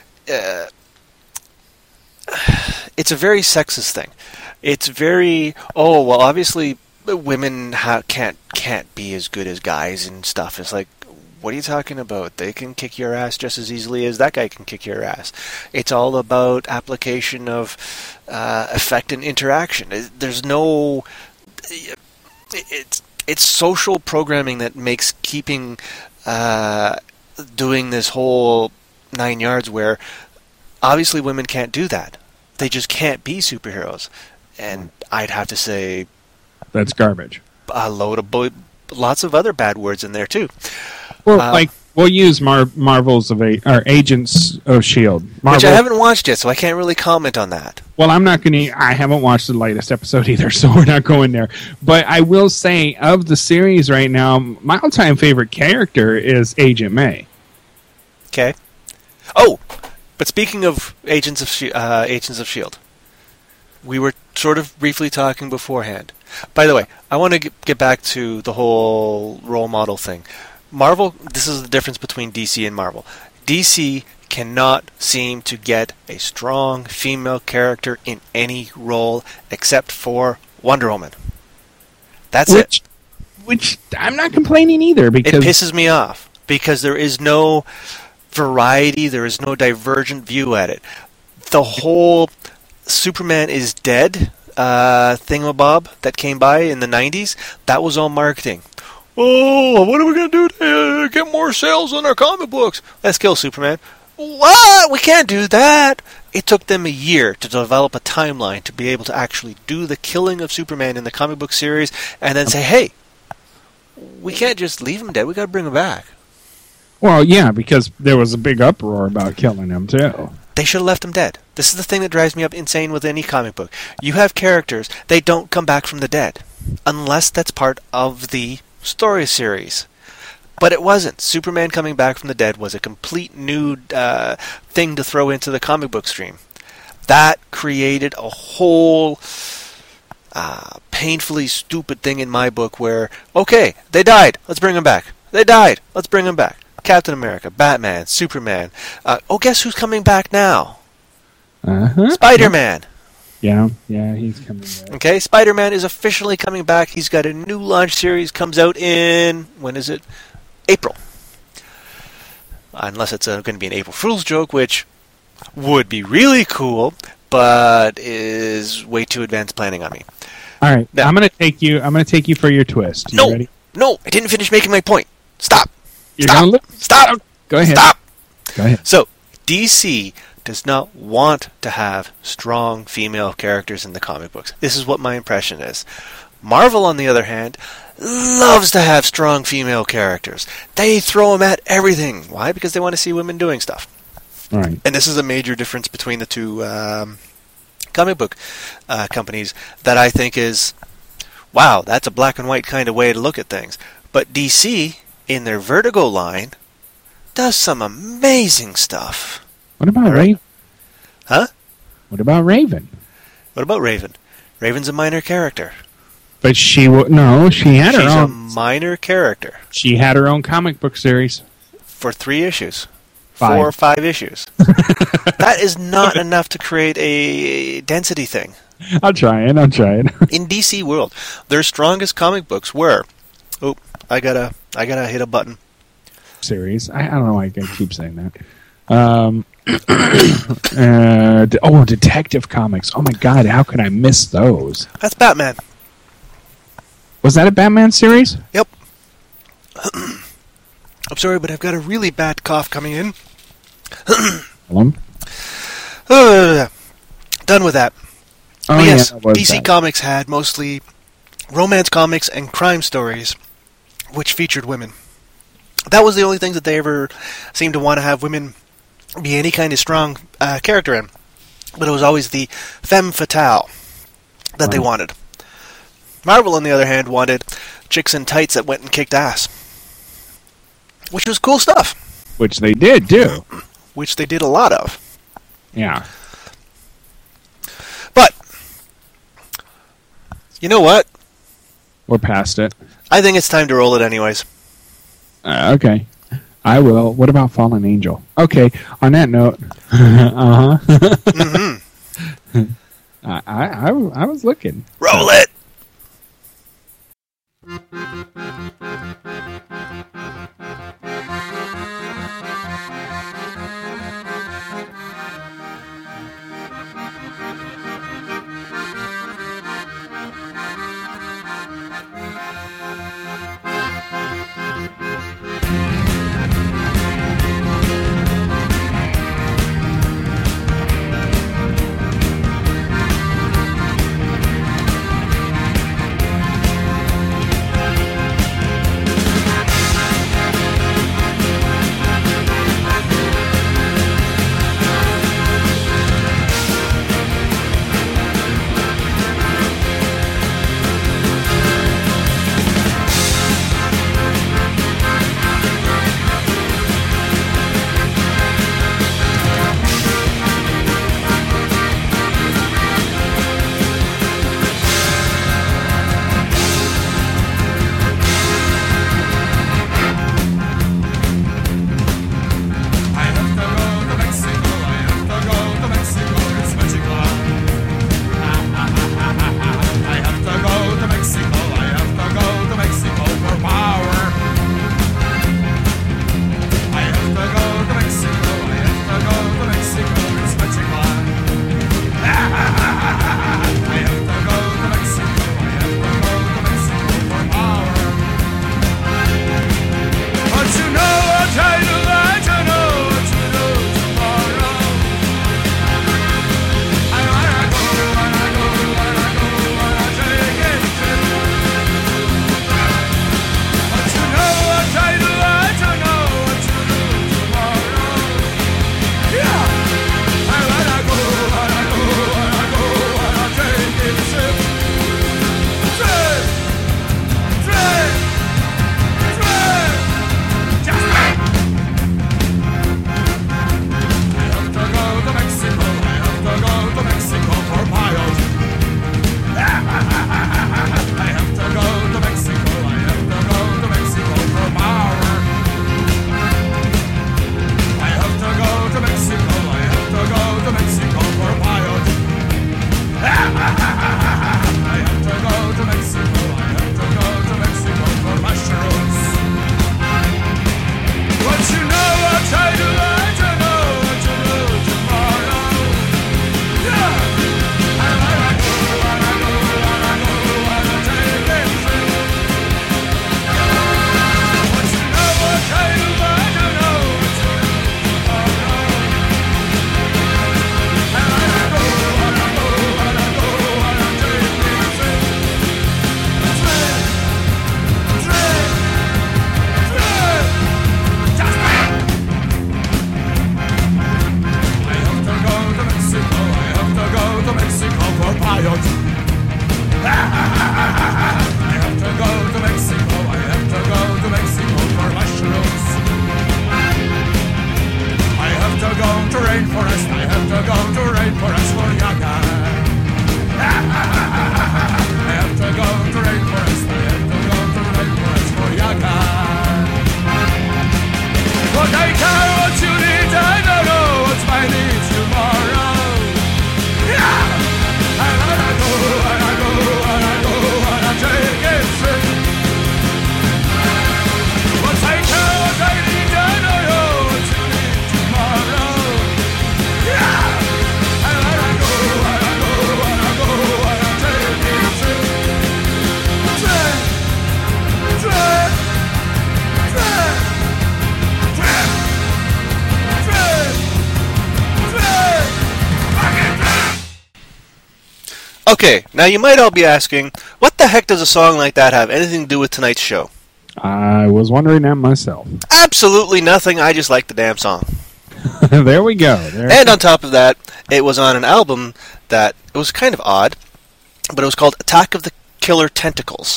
it's a very sexist thing. It's very, obviously women can't be as good as guys and stuff. It's like, what are you talking about? They can kick your ass just as easily as that guy can kick your ass. It's all about application of effect and interaction. There's no... It's social programming that makes keeping doing this whole 9 yards where obviously women can't do that. They just can't be superheroes. And I'd have to say... That's garbage. A load of... lots of other bad words in there, too. Well, we'll use Marvel's or Agents of S.H.I.E.L.D. Which I haven't watched yet, so I can't really comment on that. Well, I'm not going to... I haven't watched the latest episode either, so we're not going there. But I will say, of the series right now, my all-time favorite character is Agent May. Okay. Oh! But speaking of Agents of S.H.I.E.L.D., we were sort of briefly talking beforehand. By the way, I want to get back to the whole role model thing. Marvel, this is the difference between DC and Marvel. DC cannot seem to get a strong female character in any role except for Wonder Woman. That's it. Which I'm not complaining either, because... It pisses me off, because there is no variety, there is no divergent view at it. The whole Superman is dead thingamabob that came by in the 90s, that was all marketing. Oh, what are we going to do to get more sales on our comic books? Let's kill Superman. What? We can't do that. It took them a year to develop a timeline to be able to actually do the killing of Superman in the comic book series and then say, hey, we can't just leave him dead. We got to bring him back. Well, yeah, because there was a big uproar about killing him, too. They should have left him dead. This is the thing that drives me up insane with any comic book. You have characters, they don't come back from the dead. Unless that's part of the story series. But it wasn't. Superman coming back from the dead was a complete new thing to throw into the comic book stream. That created a whole painfully stupid thing in my book where, okay, they died, let's bring them back. They died, let's bring them back. Captain America, Batman, Superman. Guess who's coming back now? Spider-Man. Yeah, he's coming back. Okay, Spider-Man is officially coming back. He's got a new launch series, comes out in, when is it? April. Unless it's going to be an April Fool's joke, which would be really cool, but is way too advanced planning on me. All right, now, I'm going to take you for your twist. You ready? No, I didn't finish making my point. Stop. Stop. Go ahead. Stop. Go ahead. So, DC does not want to have strong female characters in the comic books. This is what my impression is. Marvel, on the other hand, loves to have strong female characters. They throw them at everything. Why? Because they want to see women doing stuff. Right. And this is a major difference between the two comic book companies that I think is, wow, that's a black and white kind of way to look at things. But DC, in their Vertigo line, does some amazing stuff. What about Raven? Huh? What about Raven? What about Raven? Raven's a minor character. But she no, she had her She's a own. minor character She had her own comic book series. for 3 issues. 5. 4 or 5 issues. That is not enough to create a density thing. I'm trying. In DC world, their strongest comic books were... Oh, I gotta hit a button. Series. I don't know why I keep saying that. Detective Comics. Oh my God, how could I miss those? That's Batman. Was that a Batman series? Yep. I'm sorry, but I've got a really bad cough coming in. Hello? Done with that. Oh, But yes, yeah, it was DC that. Comics had mostly romance comics and crime stories, which featured women. That was the only thing that they ever seemed to want to have women be any kind of strong character in. But it was always the femme fatale that they Right. wanted. Marvel, on the other hand, wanted chicks in tights that went and kicked ass. Which was cool stuff. Which they did, too. Which they did a lot of. Yeah. But, you know what? We're past it. I think it's time to roll it anyways. Okay. I will. What about Fallen Angel? Okay, on that note, uh-huh. Mm-hmm. I was looking. Roll it! Okay, now you might all be asking, what the heck does a song like that have anything to do with tonight's show? I was wondering that myself. Absolutely nothing. I just like the damn song. There we go. And on top of that, it was on an album that it was kind of odd, but it was called Attack of the Killer Tentacles.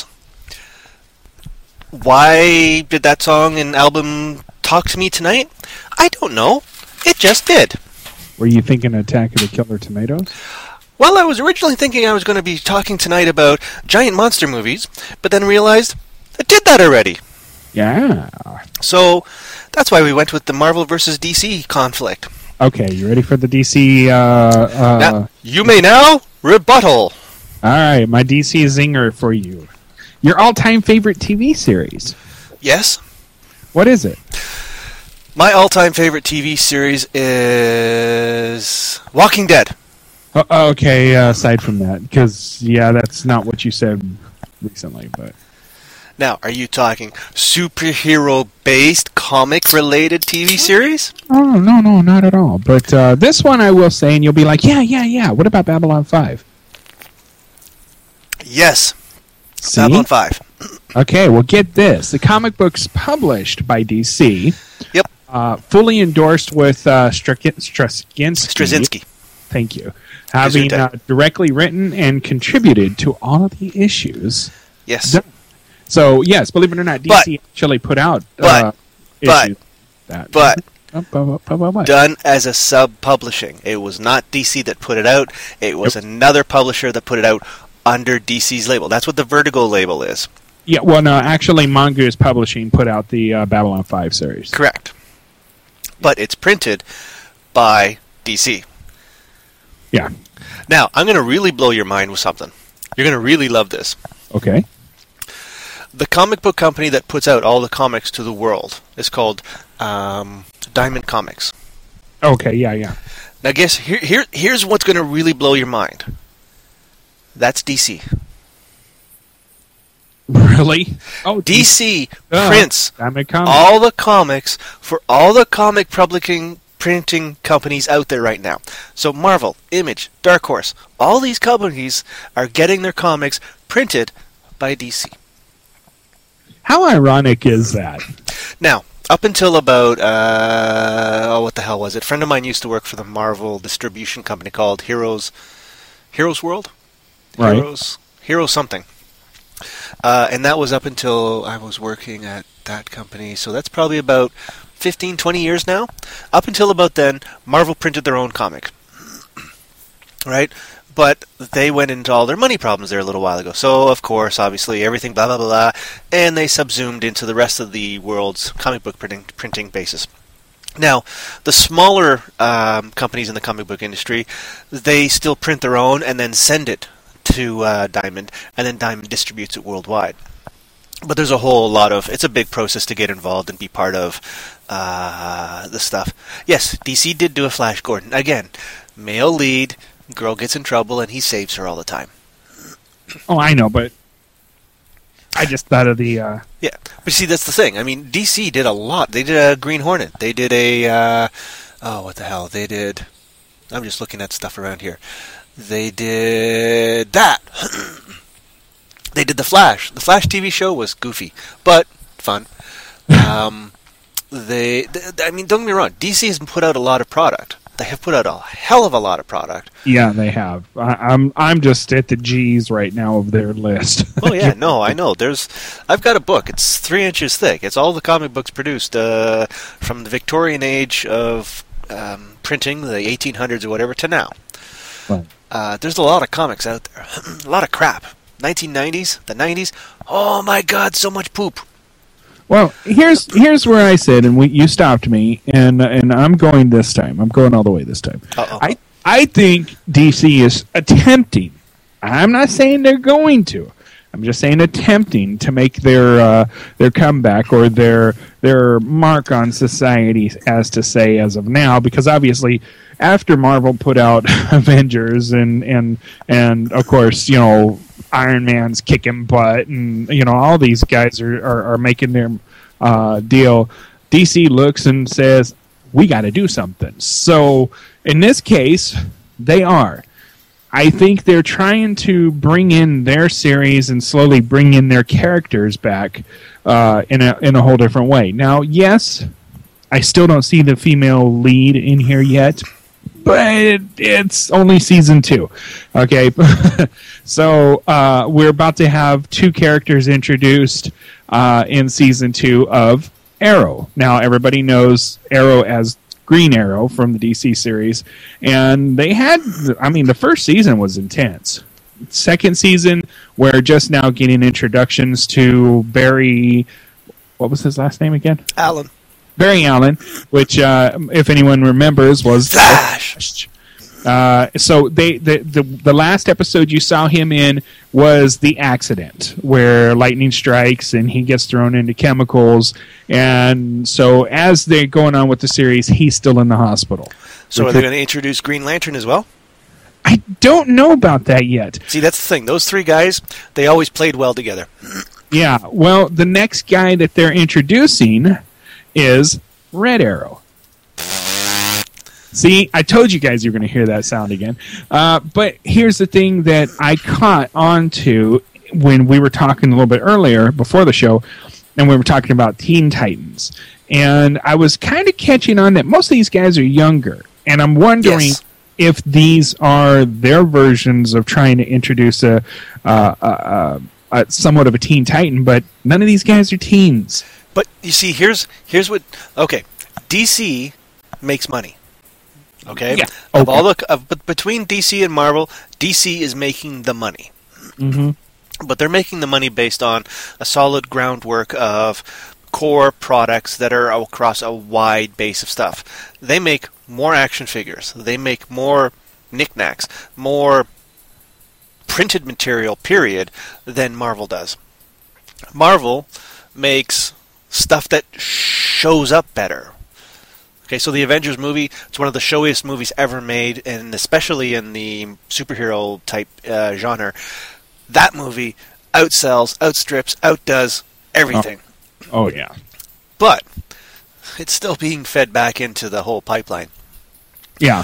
Why did that song and album talk to me tonight? I don't know. It just did. Were you thinking Attack of the Killer Tomatoes? Well, I was originally thinking I was going to be talking tonight about giant monster movies, but then realized I did that already. Yeah. So that's why we went with the Marvel versus DC conflict. Okay, you ready for the DC? Now, you may now rebuttal. All right, my DC zinger for you. Your all-time favorite TV series. Yes? What is it? My all-time favorite TV series is Walking Dead. Okay, aside from that, because, yeah, that's not what you said recently, but... Now, are you talking superhero-based, comic-related TV series? Oh, no, not at all. But this one I will say, and you'll be like, yeah. What about Babylon 5? Yes. See? Babylon 5. Okay, well, get this. The comic book's published by DC. Yep. Fully endorsed with Straczynski. Straczynski. Thank you. Having directly written and contributed to all of the issues. Yes. Done. So, yes, believe it or not, DC actually put out issues. But What? done as a sub-publishing. It was not DC that put it out. It was another publisher that put it out under DC's label. That's what the Vertigo label is. Yeah, well, no, actually, Mongoose Publishing put out the Babylon 5 series. Correct. But it's printed by DC. Yeah. Now, I'm going to really blow your mind with something. You're going to really love this. Okay. The comic book company that puts out all the comics to the world is called Diamond Comics. Okay, yeah. Now, guess here's what's going to really blow your mind. That's DC. Really? Oh, DC prints Diamond Comics. all the comics for all the comic printing companies out there right now. So Marvel, Image, Dark Horse, all these companies are getting their comics printed by DC. How ironic is that? Now, up until about, what the hell was it? A friend of mine used to work for the Marvel distribution company called Heroes World? Right. Heroes something. And that was up until I was working at that company. So that's probably about 15, 20 years now. Up until about then, Marvel printed their own comic. Right? But they went into all their money problems there a little while ago. So, of course, obviously, everything blah, blah, blah, blah. And they subsumed into the rest of the world's comic book printing basis. Now, the smaller companies in the comic book industry, they still print their own and then send it to Diamond, and then Diamond distributes it worldwide. But there's a whole lot of... It's a big process to get involved and be part of the stuff. Yes, DC did do a Flash Gordon. Again, male lead, girl gets in trouble, and he saves her all the time. Oh, I know, but I just thought of the... Yeah, but see, that's the thing. I mean, DC did a lot. They did a Green Hornet. They did a... what the hell? They did... I'm just looking at stuff around here. They did that. They did The Flash. The Flash TV show was goofy, but fun. I mean, don't get me wrong. DC has put out a lot of product. They have put out a hell of a lot of product. Yeah, they have. I'm just at the G's right now of their list. Oh yeah, no, I know. I've got a book. It's 3 inches thick. It's all the comic books produced from the Victorian age of printing, the 1800s or whatever, to now. Right. There's a lot of comics out there. A lot of crap. 1990s, the 90s. Oh my God, so much poop. Well, here's where I said, and you stopped me, and I'm going this time. I'm going all the way this time. Uh-oh. I think DC is attempting. I'm not saying they're going to. I'm just saying attempting to make their comeback or their mark on society, as to say, as of now, because obviously after Marvel put out Avengers and of course, Iron Man's kicking butt, and all these guys are making their deal. DC looks and says, we got to do something. So in this case, they are. I think they're trying to bring in their series and slowly bring in their characters back in a whole different way. Now, yes, I still don't see the female lead in here yet, but it's only season 2. Okay, so we're about to have 2 characters introduced in season 2 of Arrow. Now, everybody knows Arrow as Green Arrow from the DC series, and the first season was intense. Second season, we're just now getting introductions to Barry. What was his last name again? Allen. Barry Allen, which, if anyone remembers, was Flash. So the last episode you saw him in was the accident where lightning strikes and he gets thrown into chemicals, and so as they're going on with the series, he's still in the hospital. So are they going to introduce Green Lantern as well? I don't know about that yet. See, that's the thing. Those 3 guys, they always played well together. Yeah, well, the next guy that they're introducing is Red Arrow. See, I told you guys you were going to hear that sound again. But here's the thing that I caught on to when we were talking a little bit earlier before the show, and we were talking about Teen Titans. And I was kind of catching on that most of these guys are younger. And I'm wondering if these are their versions of trying to introduce a somewhat of a Teen Titan, but none of these guys are teens. But you see, here's what. Okay, DC makes money. Okay, Yeah. Of Okay. all but between DC and Marvel, DC is making the money. Mm-hmm. But they're making the money based on a solid groundwork of core products that are across a wide base of stuff. They make more action figures. They make more knickknacks, more printed material, period, than Marvel does. Marvel makes stuff that shows up better. Okay, so the Avengers movie, it's one of the showiest movies ever made, and especially in the superhero type genre. That movie outsells, outstrips, outdoes everything. Oh, yeah. But it's still being fed back into the whole pipeline. Yeah.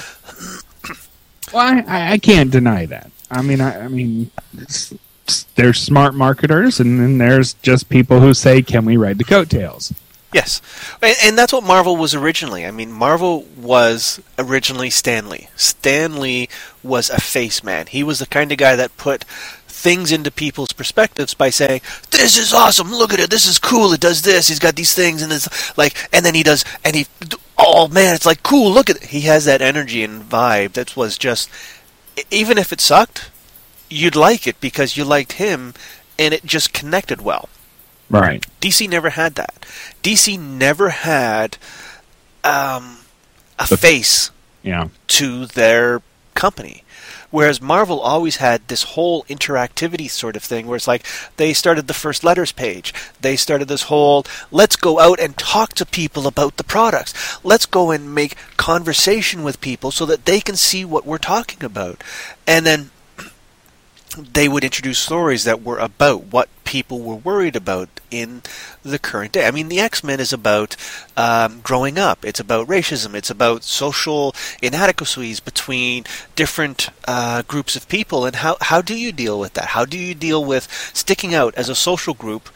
Well, I can't deny that. I mean, there's smart marketers, and then there's just people who say, "Can we ride the coattails?" Yes, and that's what Marvel was originally. I mean, Marvel was originally Stan Lee. Stan Lee was a face man. He was the kind of guy that put things into people's perspectives by saying, "This is awesome. Look at it. This is cool. It does this. He's got these things, and it's like." And then oh man, it's like cool. Look at it. He has that energy and vibe that was just, even if it sucked, you'd like it because you liked him, and it just connected well. Right. DC never had that. DC never had a face Yeah. to their company. Whereas Marvel always had this whole interactivity sort of thing where it's like they started the first letters page. They started this whole, let's go out and talk to people about the products. Let's go and make conversation with people so that they can see what we're talking about. And then they would introduce stories that were about what people were worried about in the current day. I mean, the X-Men is about growing up. It's about racism. It's about social inadequacies between different groups of people. And how do you deal with that? How do you deal with sticking out as a social group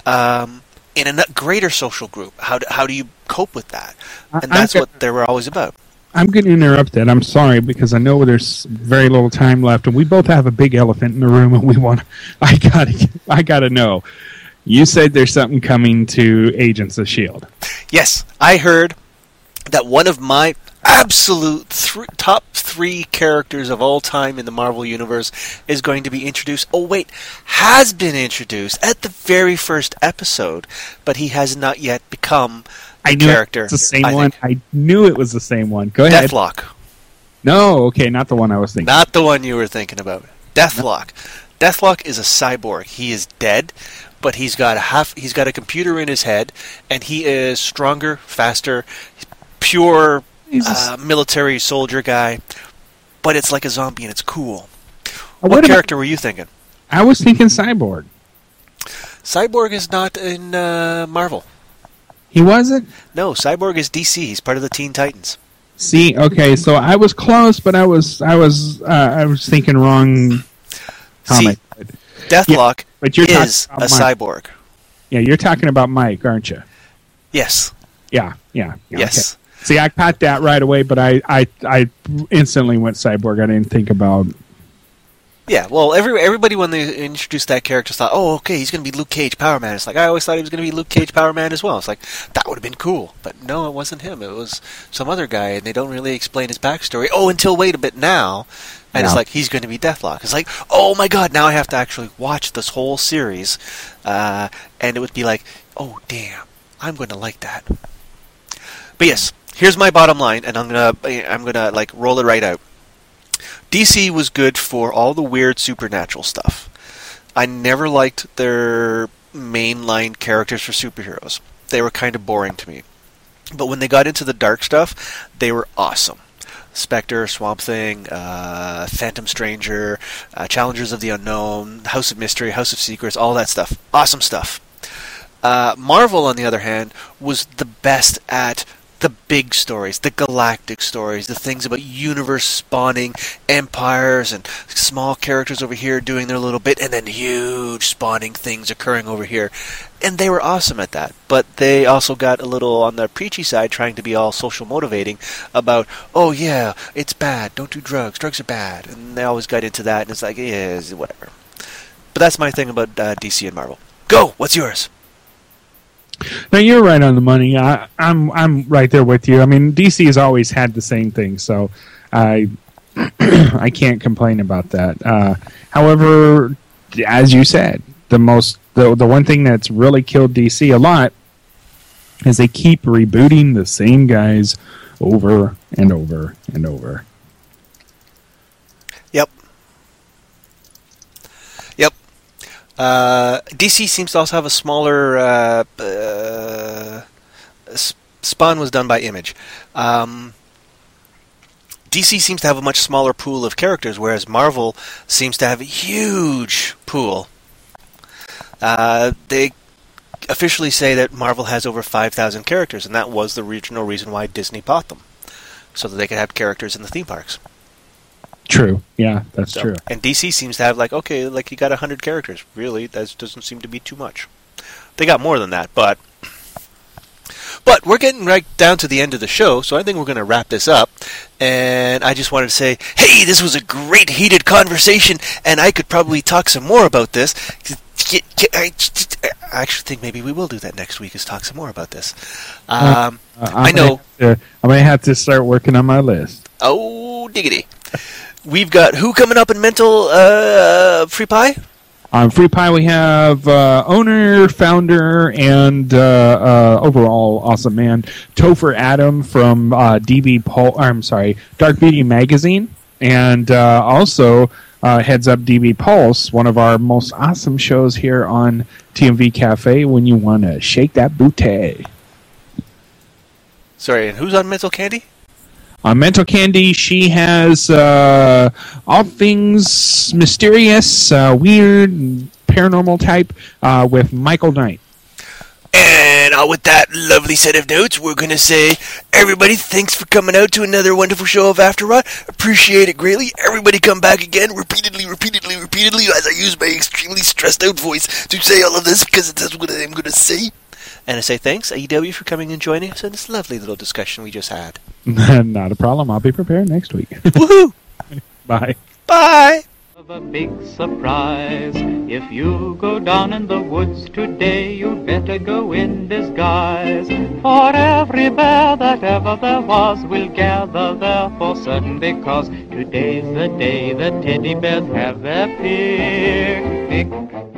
in a greater social group? How do you cope with that? And that's what they were always about. I'm going to interrupt that. I'm sorry because I know there's very little time left, and we both have a big elephant in the room, and we want. I gotta know. You said there's something coming to Agents of S.H.I.E.L.D. Yes, I heard that one of my absolute top 3 characters of all time in the Marvel Universe is going to be introduced. Oh wait, has been introduced at the very first episode, but he has not yet become I knew character. it's the same one. I knew it was the same one. Go ahead. Deathlock. No, okay, not the one I was thinking. Not the one you were thinking about. Deathlock. Deathlock is a cyborg. He is dead, but he's got a computer in his head, and he is stronger, faster, pure military soldier guy. But it's like a zombie, and it's cool. What character were you thinking? I was thinking Cyborg. Cyborg is not in Marvel. He wasn't? No, Cyborg is DC. He's part of the Teen Titans. See, okay, so I was close, but I was thinking wrong comic. Deathlock but you're is talking a about Mike. cyborg. Yeah, you're talking about Mike, aren't you? Yes. Yeah. Yes. Okay. See, I caught that right away, but I instantly went cyborg. I didn't think about. Yeah, well, everybody when they introduced that character thought, oh, okay, he's going to be Luke Cage, Power Man. It's like, I always thought he was going to be Luke Cage, Power Man as well. It's like, that would have been cool. But no, it wasn't him. It was some other guy, and they don't really explain his backstory. Oh, until wait a bit now. And it's like, he's going to be Deathlock. It's like, oh my god, now I have to actually watch this whole series. And it would be like, oh, damn, I'm going to like that. But yes, here's my bottom line, and I'm gonna like roll it right out. DC was good for all the weird supernatural stuff. I never liked their mainline characters for superheroes. They were kind of boring to me. But when they got into the dark stuff, they were awesome. Spectre, Swamp Thing, Phantom Stranger, Challengers of the Unknown, House of Mystery, House of Secrets, all that stuff. Awesome stuff. Marvel, on the other hand, was the best at the big stories, the galactic stories, the things about universe spawning, empires, and small characters over here doing their little bit, and then huge spawning things occurring over here. And they were awesome at that. But they also got a little on the preachy side, trying to be all social motivating about, oh yeah, it's bad, don't do drugs, drugs are bad. And they always got into that, and it's like, yeah, whatever. But that's my thing about DC and Marvel. Go! What's yours? No, you're right on the money. I'm right there with you. I mean, DC has always had the same thing, so I can't complain about that. However, as you said, the one thing that's really killed DC a lot is they keep rebooting the same guys over and over and over. Yep. DC seems to also have a smaller. Spawn was done by Image. DC seems to have a much smaller pool of characters, whereas Marvel seems to have a huge pool. They officially say that Marvel has over 5,000 characters, and that was the original reason why Disney bought them, so that they could have characters in the theme parks. True. Yeah, that's true. And DC seems to have you got 100 characters. Really, that doesn't seem to be too much. They got more than that, but we're getting right down to the end of the show, so I think we're going to wrap this up. And I just wanted to say, hey, this was a great heated conversation, and I could probably talk some more about this. I actually think maybe we will do that next week, is talk some more about this. I know. I might have to start working on my list. Oh, diggity. We've got who coming up in Mental Free Pie? On Free Pie, we have owner, founder, and overall awesome man, Topher Adam from Dark Beauty Magazine, and also heads up DB Pulse, one of our most awesome shows here on TMV Cafe when you want to shake that booty. Sorry, and who's on Mental Candy? On Mental Candy, she has all things mysterious, weird, paranormal type with Michael Knight. And with that lovely set of notes, we're going to say, everybody, thanks for coming out to another wonderful show of After Rot. Appreciate it greatly. Everybody come back again, repeatedly, as I use my extremely stressed out voice to say all of this, because that's what I'm going to say. And I say thanks, AEW, for coming and joining us in this lovely little discussion we just had. Not a problem. I'll be prepared next week. Woohoo! Bye. Bye! Of a big surprise. If you go down in the woods today, you better go in disguise. For every bear that ever there was will gather there for certain, because today's the day the teddy bears have their picnic.